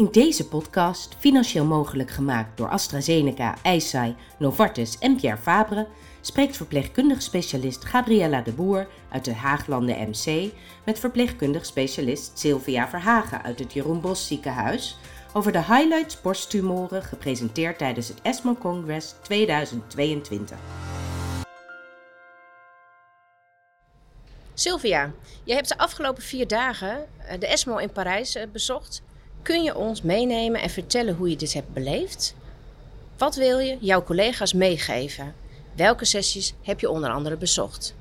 In deze podcast, financieel mogelijk gemaakt door AstraZeneca, Eisai, Novartis en Pierre Fabre, spreekt verpleegkundig specialist Gabriella de Boer uit het Haaglanden MC met verpleegkundig specialist Sylvia Verhagen uit het Jeroen Bosch Ziekenhuis over de highlights borsttumoren gepresenteerd tijdens het ESMO Congress 2022. Sylvia, je hebt de afgelopen 4 dagen de ESMO in Parijs bezocht. Kun je ons meenemen en vertellen hoe je dit hebt beleefd? Wat wil je jouw collega's meegeven? Welke sessies heb je onder andere bezocht?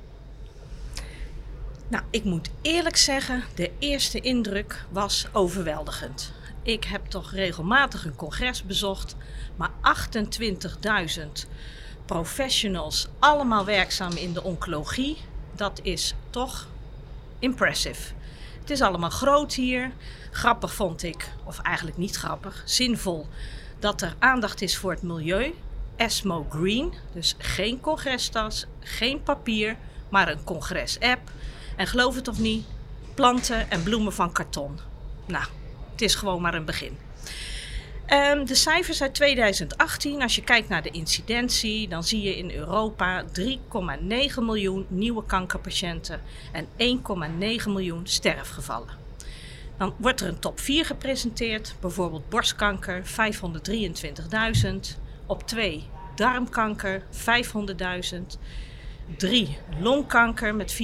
Nou, ik moet eerlijk zeggen, de eerste indruk was overweldigend. Ik heb toch regelmatig een congres bezocht, maar 28.000 professionals, allemaal werkzaam in de oncologie, dat is toch impressive. Het is allemaal groot hier. Grappig vond ik, of eigenlijk niet grappig, zinvol dat er aandacht is voor het milieu. ESMO Green, dus geen congrestas, geen papier, maar een congres-app. En geloof het of niet, planten en bloemen van karton. Nou, het is gewoon maar een begin. De cijfers uit 2018, als je kijkt naar de incidentie, dan zie je in Europa 3,9 miljoen nieuwe kankerpatiënten en 1,9 miljoen sterfgevallen. Dan wordt er een top 4 gepresenteerd, bijvoorbeeld borstkanker 523.000, op 2 darmkanker 500.000, 3 longkanker met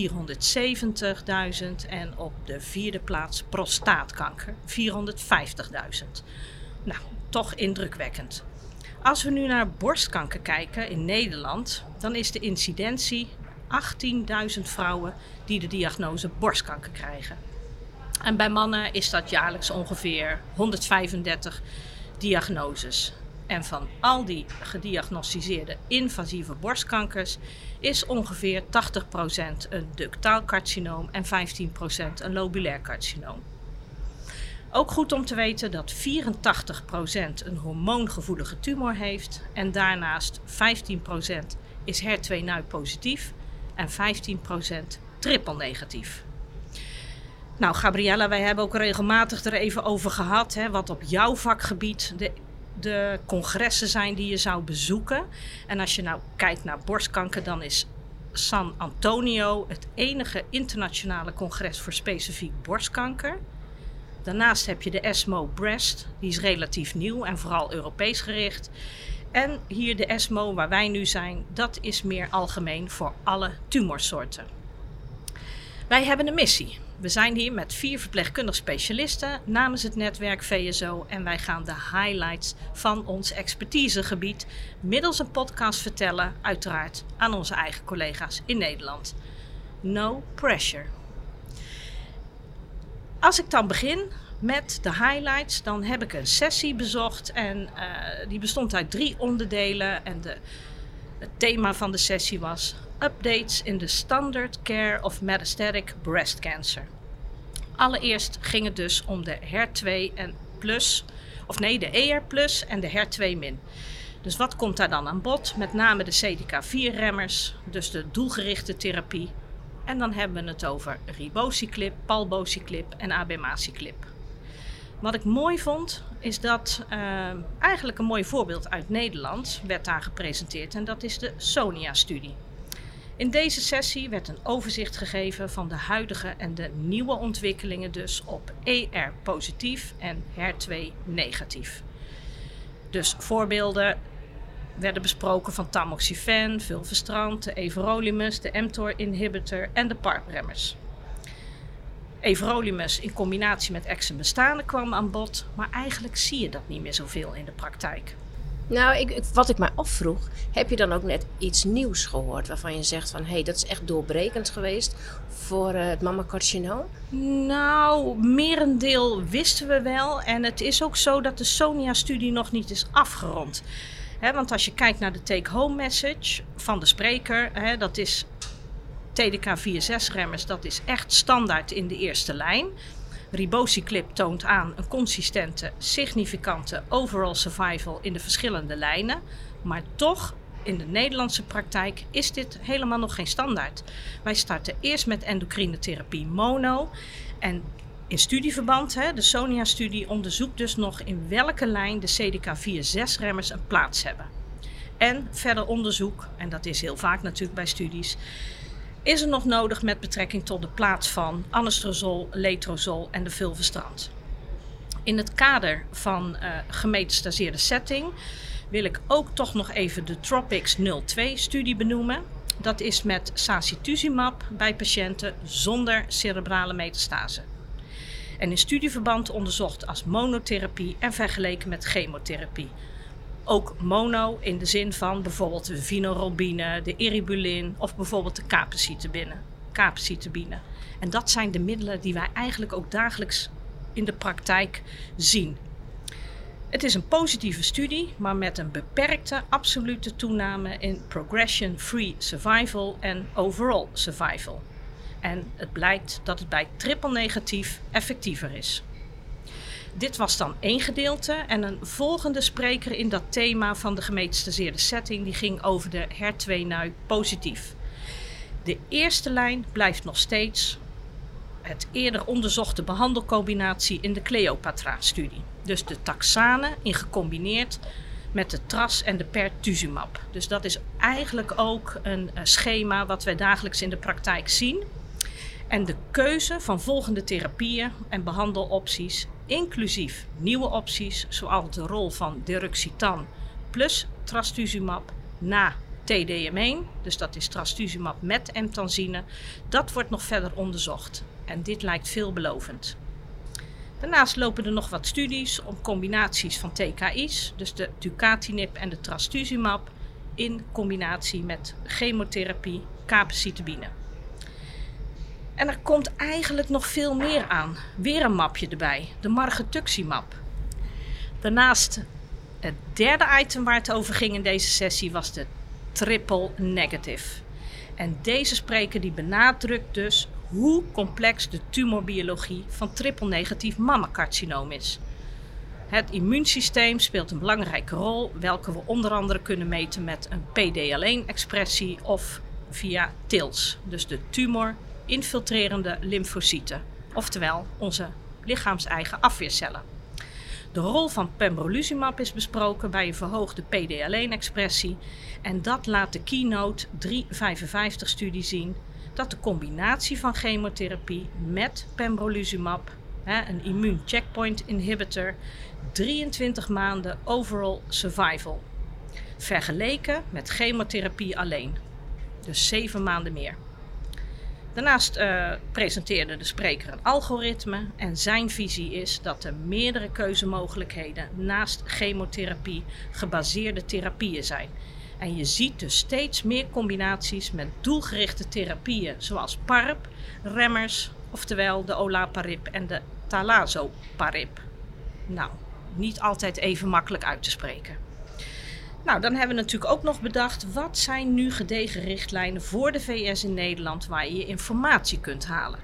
470.000 en op de 4e plaats prostaatkanker 450.000. Nou, toch indrukwekkend. Als we nu naar borstkanker kijken in Nederland, dan is de incidentie 18.000 vrouwen die de diagnose borstkanker krijgen. En bij mannen is dat jaarlijks ongeveer 135 diagnoses. En van al die gediagnosticeerde invasieve borstkankers is ongeveer 80% een ductaal carcinoom en 15% een lobulair carcinoom. Ook goed om te weten dat 84% een hormoongevoelige tumor heeft en daarnaast 15% is HER2-neu positief en 15% triple negatief. Nou Gabriella, wij hebben ook regelmatig er even over gehad, wat op jouw vakgebied de congressen zijn die je zou bezoeken. En als je nou kijkt naar borstkanker, dan is San Antonio het enige internationale congres voor specifiek borstkanker. Daarnaast heb je de ESMO Breast, die is relatief nieuw en vooral Europees gericht. En hier de ESMO waar wij nu zijn, dat is meer algemeen voor alle tumorsoorten. Wij hebben een missie. We zijn hier met 4 verpleegkundig specialisten namens het netwerk VSO en wij gaan de highlights van ons expertisegebied middels een podcast vertellen, uiteraard aan onze eigen collega's in Nederland. No pressure. Als ik dan begin met de highlights, dan heb ik een sessie bezocht en die bestond uit 3 onderdelen en het thema van de sessie was Updates in the Standard Care of Metastatic Breast Cancer. Allereerst ging het dus om de HER2 en plus, de ER plus en de HER2 min. Dus wat komt daar dan aan bod? Met name de CDK4-remmers, dus de doelgerichte therapie. En dan hebben we het over ribociclib, palbociclib en abemaciclib. Wat ik mooi vond, is dat eigenlijk een mooi voorbeeld uit Nederland werd daar gepresenteerd. En dat is de SONIA-studie. In deze sessie werd een overzicht gegeven van de huidige en de nieuwe ontwikkelingen dus op ER positief en HER2 negatief. Dus voorbeelden werden besproken van tamoxifen, fulvestrant, de everolimus, de mTOR-inhibitor en de PARP-remmers. Everolimus in combinatie met exembestane kwam aan bod, maar eigenlijk zie je dat niet meer zoveel in de praktijk. Nou, wat ik mij afvroeg, heb je dan ook net iets nieuws gehoord waarvan je zegt van dat is echt doorbrekend geweest voor het mammacarcinoom? Nou, merendeel wisten we wel en het is ook zo dat de SONIA-studie nog niet is afgerond. Want als je kijkt naar de take-home message van de spreker, dat is TDK4/6-remmers, dat is echt standaard in de eerste lijn. Ribociclib toont aan een consistente, significante overall survival in de verschillende lijnen. Maar toch, in de Nederlandse praktijk is dit helemaal nog geen standaard. Wij starten eerst met endocrine therapie mono. En In studieverband, de SONIA-studie, onderzoekt dus nog in welke lijn de CDK4/6-remmers een plaats hebben. En verder onderzoek, en dat is heel vaak natuurlijk bij studies, is er nog nodig met betrekking tot de plaats van anastrozol, letrozol en de fulvestrant. In het kader van gemetastaseerde setting wil ik ook toch nog even de TROPICS-02-studie benoemen. Dat is met sacituzumab bij patiënten zonder cerebrale metastase. En in studieverband onderzocht als monotherapie en vergeleken met chemotherapie. Ook mono in de zin van bijvoorbeeld de vinorelbine, de eribulin of bijvoorbeeld de capecitabine. En dat zijn de middelen die wij eigenlijk ook dagelijks in de praktijk zien. Het is een positieve studie, maar met een beperkte absolute toename in progression-free survival en overall survival. En het blijkt dat het bij triple negatief effectiever is. Dit was dan één gedeelte en een volgende spreker in dat thema van de gemetastaseerde setting die ging over de HER2-nui positief. De eerste lijn blijft nog steeds het eerder onderzochte behandelcombinatie in de Cleopatra-studie. Dus de taxane gecombineerd met de tras en de pertuzumab. Dus dat is eigenlijk ook een schema wat wij dagelijks in de praktijk zien. En de keuze van volgende therapieën en behandelopties, inclusief nieuwe opties, zoals de rol van deruxtecan plus trastuzumab na TDM1, dus dat is trastuzumab met emtansine, dat wordt nog verder onderzocht. En dit lijkt veelbelovend. Daarnaast lopen er nog wat studies om combinaties van TKI's, dus de tucatinib en de trastuzumab, in combinatie met chemotherapie, capecitabine. En er komt eigenlijk nog veel meer aan. Weer een mapje erbij, de margetuximab. Daarnaast, het derde item waar het over ging in deze sessie was de triple negative. En deze spreker die benadrukt dus hoe complex de tumorbiologie van triple negatief mammacarcinoom is. Het immuunsysteem speelt een belangrijke rol, welke we onder andere kunnen meten met een PD-L1-expressie of via TILS, dus de tumor-infiltrerende lymfocyten, oftewel onze lichaams-eigen afweercellen. De rol van pembrolizumab is besproken bij een verhoogde PD-L1-expressie en dat laat de Keynote 355-studie zien dat de combinatie van chemotherapie met pembrolizumab, een immuun checkpoint inhibitor, 23 maanden overall survival, vergeleken met chemotherapie alleen, dus 7 maanden meer. Daarnaast presenteerde de spreker een algoritme en zijn visie is dat er meerdere keuzemogelijkheden naast chemotherapie gebaseerde therapieën zijn. En je ziet dus steeds meer combinaties met doelgerichte therapieën zoals PARP, remmers, oftewel de olaparib en de talazoparib. Nou, niet altijd even makkelijk uit te spreken. Nou, dan hebben we natuurlijk ook nog bedacht, wat zijn nu gedegen richtlijnen voor de VS in Nederland waar je informatie kunt halen.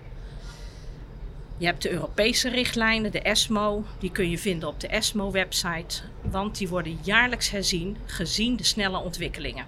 Je hebt de Europese richtlijnen, de ESMO, die kun je vinden op de ESMO-website, want die worden jaarlijks herzien, gezien de snelle ontwikkelingen.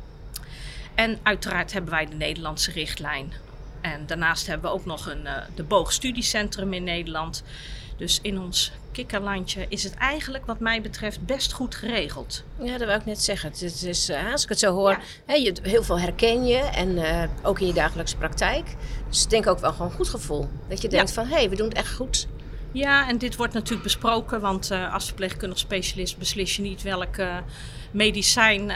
En uiteraard hebben wij de Nederlandse richtlijn. En daarnaast hebben we ook nog de Boog Studiecentrum in Nederland. Dus in ons kikkerlandje is het eigenlijk wat mij betreft best goed geregeld. Ja, dat wou ik net zeggen. Het is, als ik het zo hoor, heel veel herken je en ook in je dagelijkse praktijk. Dus ik denk ook wel gewoon een goed gevoel. Dat je denkt van, we doen het echt goed. Ja, en dit wordt natuurlijk besproken, want als verpleegkundig specialist beslis je niet welk medicijn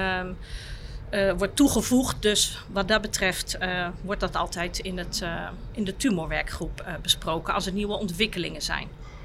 wordt toegevoegd. Dus wat dat betreft wordt dat altijd in de tumorwerkgroep besproken als er nieuwe ontwikkelingen zijn.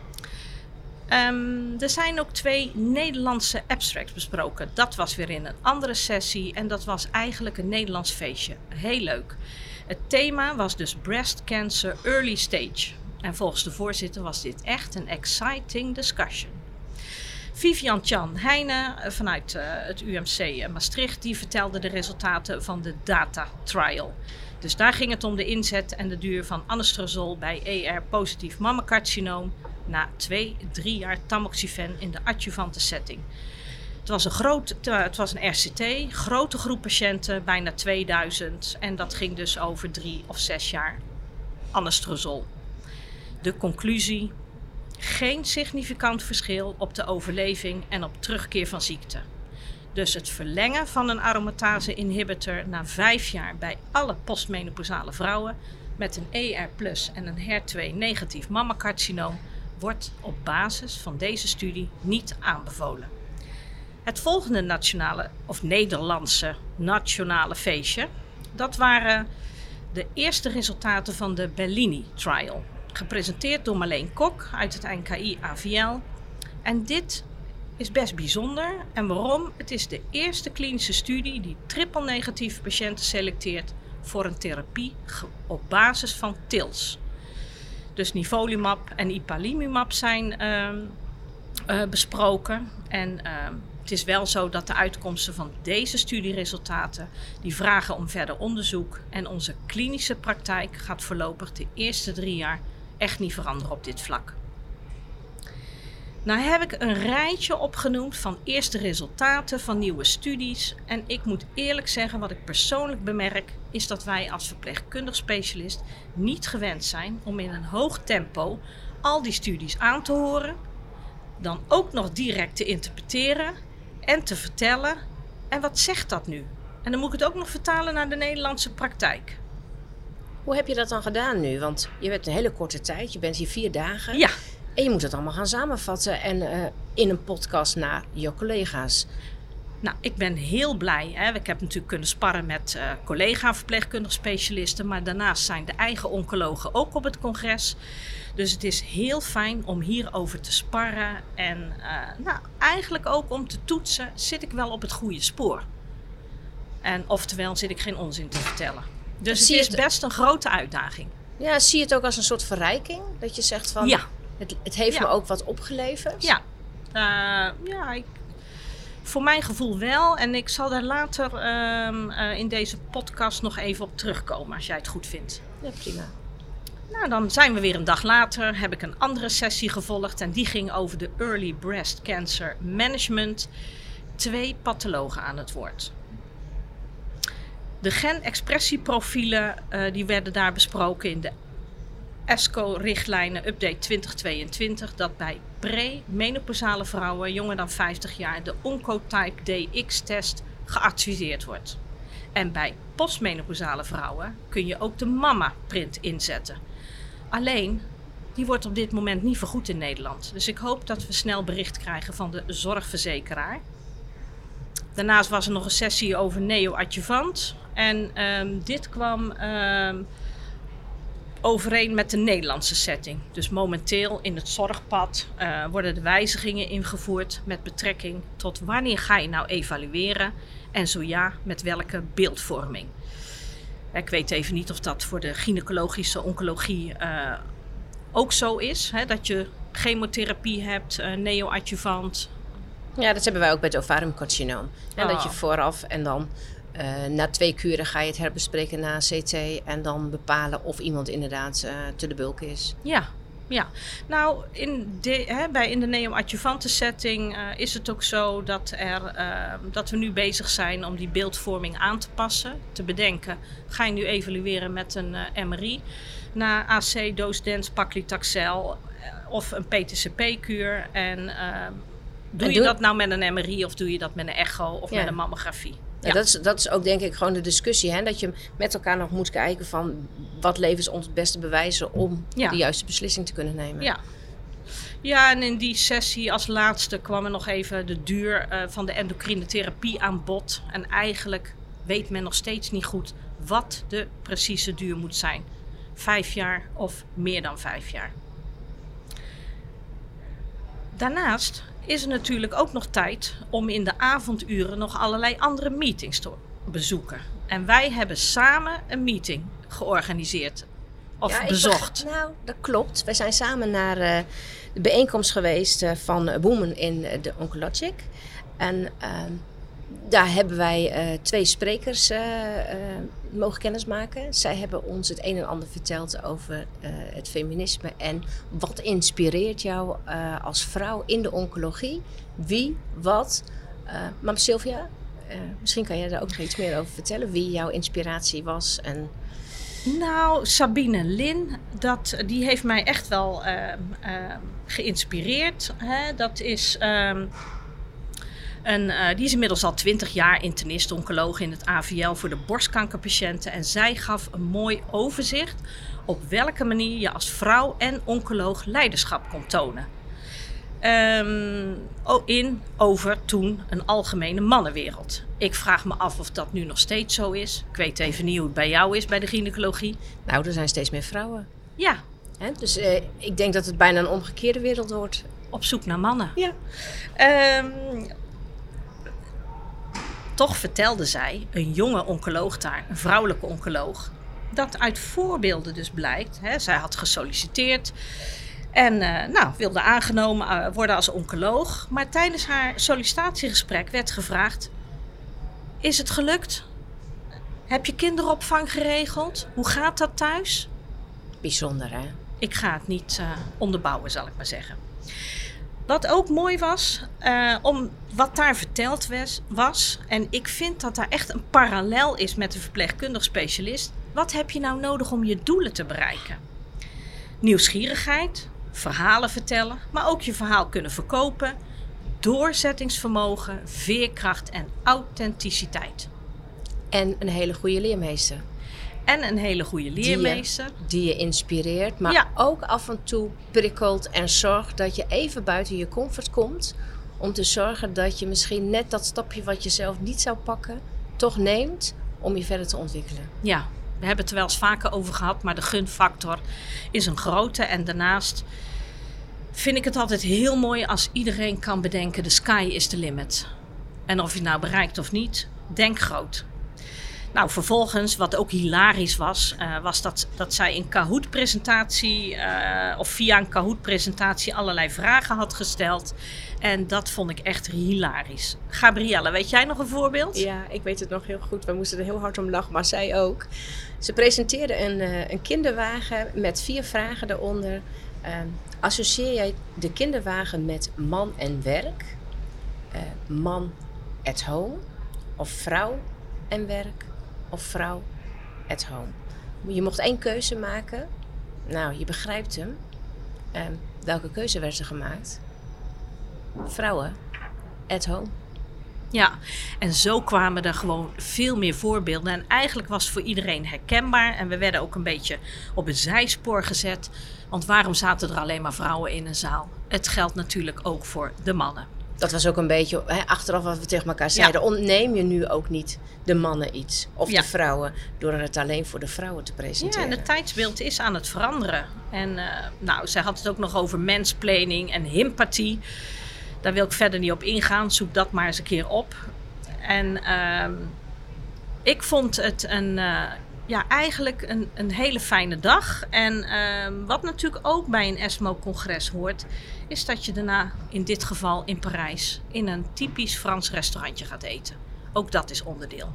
Er zijn ook 2 Nederlandse abstracts besproken. Dat was weer in een andere sessie en dat was eigenlijk een Nederlands feestje. Heel leuk. Het thema was dus Breast Cancer Early Stage. En volgens de voorzitter was dit echt een exciting discussion. Vivian Tjan Heijnen vanuit het UMC Maastricht, die vertelde de resultaten van de DATA trial. Dus daar ging het om de inzet en de duur van anastrozol bij ER-positief mammacarcinoom na 2-3 jaar tamoxifen in de adjuvante setting. Het was een RCT, grote groep patiënten, bijna 2000 en dat ging dus over 3 of 6 jaar anastrozol. De conclusie: geen significant verschil op de overleving en op terugkeer van ziekte. Dus het verlengen van een aromatase-inhibitor na 5 jaar bij alle postmenopausale vrouwen met een ER+ en een HER2-negatief mammacarcinoom wordt op basis van deze studie niet aanbevolen. Het volgende Nederlandse nationale feestje, dat waren de eerste resultaten van de Bellini-trial. Gepresenteerd door Marleen Kok uit het NKI AVL. En dit is best bijzonder. En waarom? Het is de eerste klinische studie die triple-negatieve patiënten selecteert voor een therapie op basis van TILs. Dus nivolumab en ipilimumab zijn besproken. En het is wel zo dat de uitkomsten van deze studieresultaten die vragen om verder onderzoek. En onze klinische praktijk gaat voorlopig de eerste 3 jaar echt niet veranderen op dit vlak. Nou heb ik een rijtje opgenoemd van eerste resultaten van nieuwe studies. En ik moet eerlijk zeggen, wat ik persoonlijk bemerk, is dat wij als verpleegkundig specialist niet gewend zijn om in een hoog tempo al die studies aan te horen, dan ook nog direct te interpreteren en te vertellen. En wat zegt dat nu? En dan moet ik het ook nog vertalen naar de Nederlandse praktijk. Hoe heb je dat dan gedaan nu? Want je bent een hele korte tijd, je bent hier 4 dagen. Ja. En je moet het allemaal gaan samenvatten en in een podcast naar je collega's. Nou, ik ben heel blij. Ik heb natuurlijk kunnen sparren met collega-verpleegkundig specialisten. Maar daarnaast zijn de eigen oncologen ook op het congres. Dus het is heel fijn om hierover te sparren. En eigenlijk ook om te toetsen, zit ik wel op het goede spoor? En oftewel, zit ik geen onzin te vertellen. Dus het is best een grote uitdaging. Ja, zie je het ook als een soort verrijking? Dat je zegt van, ja. Het heeft me ook wat opgeleverd? Ja, voor mijn gevoel wel. En ik zal daar later in deze podcast nog even op terugkomen, als jij het goed vindt. Ja, prima. Nou, dan zijn we weer een dag later. Heb ik een andere sessie gevolgd en die ging over de Early Breast Cancer Management. 2 pathologen aan het woord. De genexpressieprofielen die werden daar besproken in de ESCO-richtlijnen update 2022, dat bij pre-menopausale vrouwen jonger dan 50 jaar de Oncotype DX-test geadviseerd wordt. En bij postmenopausale vrouwen kun je ook de mamma-print inzetten. Alleen, die wordt op dit moment niet vergoed in Nederland. Dus ik hoop dat we snel bericht krijgen van de zorgverzekeraar. Daarnaast was er nog een sessie over neoadjuvant. En dit kwam overeen met de Nederlandse setting. Dus momenteel in het zorgpad worden de wijzigingen ingevoerd met betrekking tot wanneer ga je nou evalueren en zo ja, met welke beeldvorming. Ik weet even niet of dat voor de gynaecologische oncologie ook zo is. Hè, dat je chemotherapie hebt, neoadjuvant. Ja, dat hebben wij ook bij het ovariumcarcinoom. En dat je vooraf en dan na 2 kuren ga je het herbespreken na CT en dan bepalen of iemand inderdaad te de bulk is. Ja. Nou, in de neoadjuvante setting is het ook zo dat we nu bezig zijn om die beeldvorming aan te passen. Te bedenken, ga je nu evalueren met een MRI na AC, dose-dense paclitaxel of een PTCP-kuur. En doe je dat nou met een MRI of doe je dat met een echo of met een mammografie? Ja. Dat is ook denk ik gewoon de discussie. Hè? Dat je met elkaar nog moet kijken van wat levert ons het beste bewijzen om de juiste beslissing te kunnen nemen. Ja, en in die sessie als laatste kwam er nog even de duur van de endocrine therapie aan bod. En eigenlijk weet men nog steeds niet goed wat de precieze duur moet zijn. 5 jaar of meer dan 5 jaar. Daarnaast is er natuurlijk ook nog tijd om in de avonduren nog allerlei andere meetings te bezoeken. En wij hebben samen een meeting georganiseerd of bezocht. Nou, dat klopt. Wij zijn samen naar de bijeenkomst geweest van Women in de Oncologic. En daar hebben wij 2 sprekers mogen kennismaken. Zij hebben ons het een en ander verteld over het feminisme en wat inspireert jou als vrouw in de oncologie. Wie, wat. Maar Sylvia, misschien kan jij daar ook nog iets meer over vertellen. Wie jouw inspiratie was en Nou, Sabine Lin, die heeft mij echt wel geïnspireerd. Hè? Dat is... die is inmiddels al 20 jaar internist-oncoloog in het AVL voor de borstkankerpatiënten. En zij gaf een mooi overzicht op welke manier je als vrouw en oncoloog leiderschap kon tonen. Over toen een algemene mannenwereld. Ik vraag me af of dat nu nog steeds zo is. Ik weet even niet hoe het bij jou is bij de gynaecologie. Nou, er zijn steeds meer vrouwen. Ja. Hè? Dus ik denk dat het bijna een omgekeerde wereld wordt. Op zoek naar mannen. Ja. Toch vertelde zij, een jonge oncoloog daar, een vrouwelijke oncoloog, dat uit voorbeelden dus blijkt. Hè, zij had gesolliciteerd en wilde aangenomen worden als oncoloog. Maar tijdens haar sollicitatiegesprek werd gevraagd: is het gelukt? Heb je kinderopvang geregeld? Hoe gaat dat thuis? Bijzonder, hè? Ik ga het niet onderbouwen, zal ik maar zeggen. Wat ook mooi was, om wat daar verteld was, en ik vind dat daar echt een parallel is met de verpleegkundig specialist. Wat heb je nou nodig om je doelen te bereiken? Nieuwsgierigheid, verhalen vertellen, maar ook je verhaal kunnen verkopen, doorzettingsvermogen, veerkracht en authenticiteit. En een hele goede leermeester. En een hele goede leermeester. Die je inspireert, maar ook af en toe prikkelt en zorgt dat je even buiten je comfort komt. Om te zorgen dat je misschien net dat stapje wat je zelf niet zou pakken, toch neemt om je verder te ontwikkelen. Ja, we hebben het er wel eens vaker over gehad, maar de gunfactor is een grote. En daarnaast vind ik het altijd heel mooi als iedereen kan bedenken: the sky is the limit. En of je het nou bereikt of niet, denk groot. Nou, vervolgens, wat ook hilarisch was, was dat zij een Kahoot-presentatie of via een Kahoot-presentatie allerlei vragen had gesteld. En dat vond ik echt hilarisch. Gabrielle, weet jij nog een voorbeeld? Ja, ik weet het nog heel goed. We moesten er heel hard om lachen, maar zij ook. Ze presenteerde een kinderwagen met 4 vragen daaronder. Associeer jij de kinderwagen met man en werk, man at home of vrouw en werk? Of vrouw at home. Je mocht 1 keuze maken. Nou, je begrijpt hem. Welke keuze werd er gemaakt? Vrouwen at home. Ja, en zo kwamen er gewoon veel meer voorbeelden. En eigenlijk was het voor iedereen herkenbaar. En we werden ook een beetje op een zijspoor gezet. Want waarom zaten er alleen maar vrouwen in een zaal? Het geldt natuurlijk ook voor de mannen. Dat was ook een beetje achteraf wat we tegen elkaar zeiden. Ja. Ontneem je nu ook niet de mannen iets of de vrouwen door het alleen voor de vrouwen te presenteren. Ja, en het tijdsbeeld is aan het veranderen. En zij had het ook nog over mansplaining en hympathie. Daar wil ik verder niet op ingaan. Zoek dat maar eens een keer op. En ik vond het eigenlijk een hele fijne dag. En wat natuurlijk ook bij een ESMO-congres hoort, is dat je daarna, in dit geval in Parijs, in een typisch Frans restaurantje gaat eten. Ook dat is onderdeel.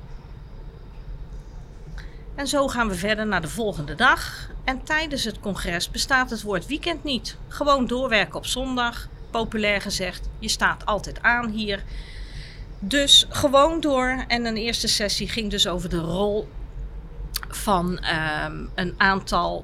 En zo gaan we verder naar de volgende dag. En tijdens het congres bestaat het woord weekend niet. Gewoon doorwerken op zondag. Populair gezegd, je staat altijd aan hier. Dus gewoon door. En een eerste sessie ging dus over de rol van een aantal,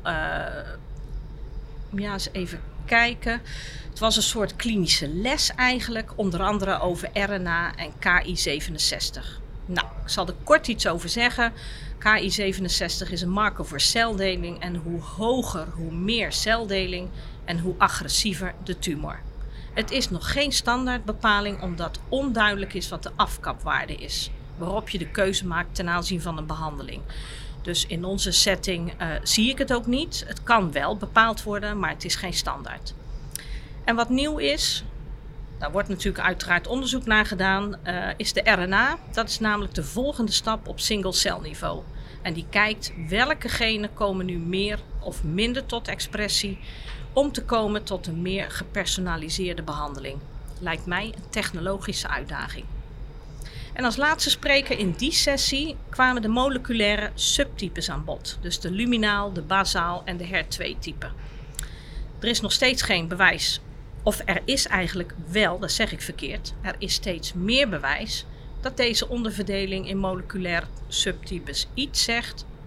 eens even kijken. Het was een soort klinische les eigenlijk, onder andere over RNA en Ki67. Nou, ik zal er kort iets over zeggen. Ki67 is een marker voor celdeling en hoe hoger, hoe meer celdeling en hoe agressiever de tumor. Het is nog geen standaardbepaling omdat onduidelijk is wat de afkapwaarde is, waarop je de keuze maakt ten aanzien van een behandeling. Dus in onze setting zie ik het ook niet. Het kan wel bepaald worden, maar het is geen standaard. En wat nieuw is, daar wordt natuurlijk uiteraard onderzoek naar gedaan, is de RNA. Dat is namelijk de volgende stap op single-cell-niveau. En die kijkt welke genen komen nu meer of minder tot expressie om te komen tot een meer gepersonaliseerde behandeling. Lijkt mij een technologische uitdaging. En als laatste spreker in die sessie kwamen de moleculaire subtypes aan bod. Dus de luminaal, de basaal en de HER2-type. Er is nog steeds geen bewijs, of er is eigenlijk wel, dat zeg ik verkeerd, er is steeds meer bewijs dat deze onderverdeling in moleculaire subtypes iets zegt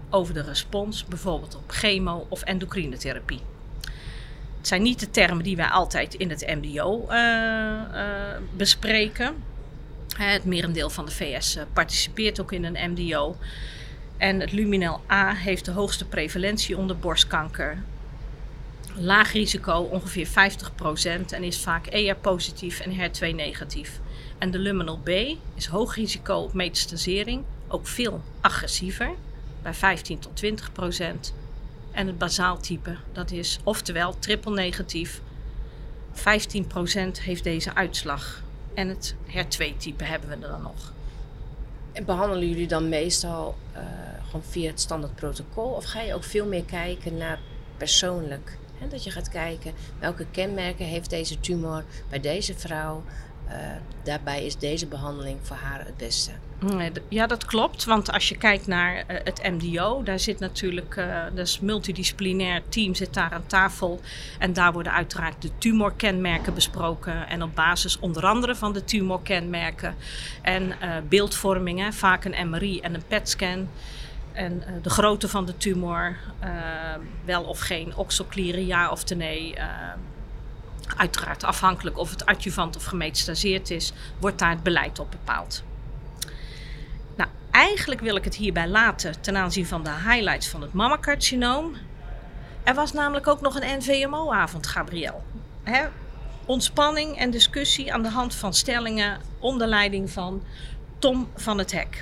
over de respons, bijvoorbeeld op chemo- of endocrinetherapie. Het zijn niet de termen die wij altijd in het MDO bespreken. Het merendeel van de VS participeert ook in een MDO. En het luminal A heeft de hoogste prevalentie onder borstkanker. Laag risico, ongeveer 50%, en is vaak ER-positief en HER2-negatief. En de luminal B is hoog risico op metastasering, ook veel agressiever, bij 15-20%. En het basaaltype, dat is oftewel triple-negatief. 15% heeft deze uitslag. En het HER2-type hebben we er dan nog. En behandelen jullie dan meestal gewoon via het standaard protocol? Of ga je ook veel meer kijken naar persoonlijk? Hè? Dat je gaat kijken welke kenmerken heeft deze tumor bij deze vrouw. Daarbij is deze behandeling voor haar het beste. Ja, dat klopt. Want als je kijkt naar het MDO, daar zit natuurlijk, dus multidisciplinair team zit daar aan tafel. En daar worden uiteraard de tumorkenmerken besproken. En op basis onder andere van de tumorkenmerken en beeldvorming, vaak een MRI en een PET-scan. En de grootte van de tumor, wel of geen oxoclieren, ja of nee. Uiteraard afhankelijk of het adjuvant of gemetastaseerd is, wordt daar het beleid op bepaald. Nou, eigenlijk wil ik het hierbij laten ten aanzien van de highlights van het mammacarcinoom. Er was namelijk ook nog een NVMO-avond, Gabrielle. Ontspanning en discussie aan de hand van stellingen onder leiding van Tom van het Hek.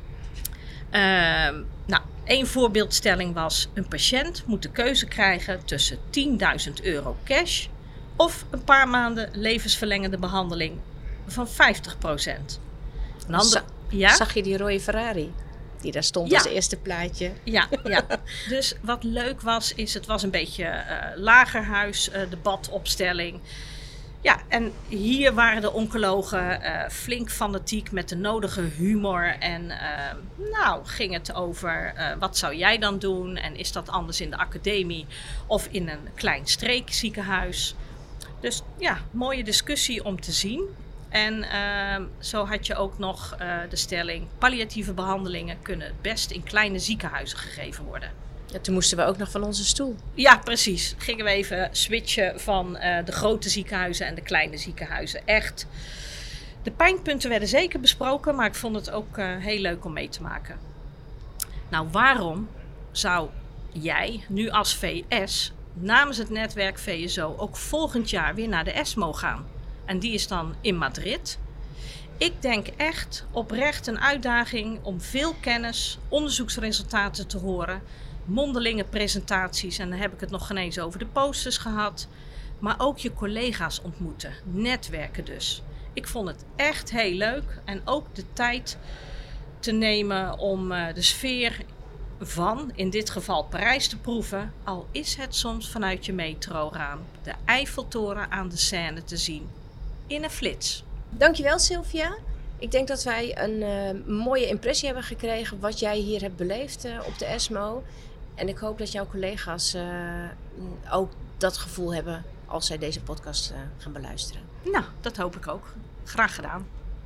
Één voorbeeldstelling was: een patiënt moet de keuze krijgen tussen €10.000 cash of een paar maanden levensverlengende behandeling van 50%. Zag je die rode Ferrari? Die daar stond als eerste plaatje. Ja. Dus wat leuk was, is het was een beetje lagerhuis debatopstelling. Ja, en hier waren de oncologen flink fanatiek met de nodige humor. En ging het over wat zou jij dan doen? En is dat anders in de academie of in een klein streekziekenhuis? Dus ja, mooie discussie om te zien. En zo had je ook nog de stelling: palliatieve behandelingen kunnen het best in kleine ziekenhuizen gegeven worden. Ja, toen moesten we ook nog van onze stoel. Ja, precies. Gingen we even switchen van de grote ziekenhuizen en de kleine ziekenhuizen. Echt. De pijnpunten werden zeker besproken, maar ik vond het ook heel leuk om mee te maken. Nou, waarom zou jij nu als VS namens het netwerk VSO ook volgend jaar weer naar de ESMO gaan? En die is dan in Madrid. Ik denk echt oprecht een uitdaging om veel kennis, onderzoeksresultaten te horen, mondelinge presentaties, en dan heb ik het nog geen eens over de posters gehad, maar ook je collega's ontmoeten, netwerken dus. Ik vond het echt heel leuk en ook de tijd te nemen om de sfeer van, in dit geval Parijs, te proeven, al is het soms vanuit je metroraam de Eiffeltoren aan de Seine te zien in een flits. Dankjewel, Sylvia. Ik denk dat wij een mooie impressie hebben gekregen wat jij hier hebt beleefd op de ESMO. En ik hoop dat jouw collega's ook dat gevoel hebben als zij deze podcast gaan beluisteren. Nou, dat hoop ik ook. Graag gedaan.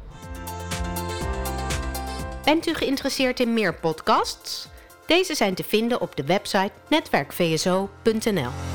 Bent u geïnteresseerd in meer podcasts? Deze zijn te vinden op de website netwerkvso.nl.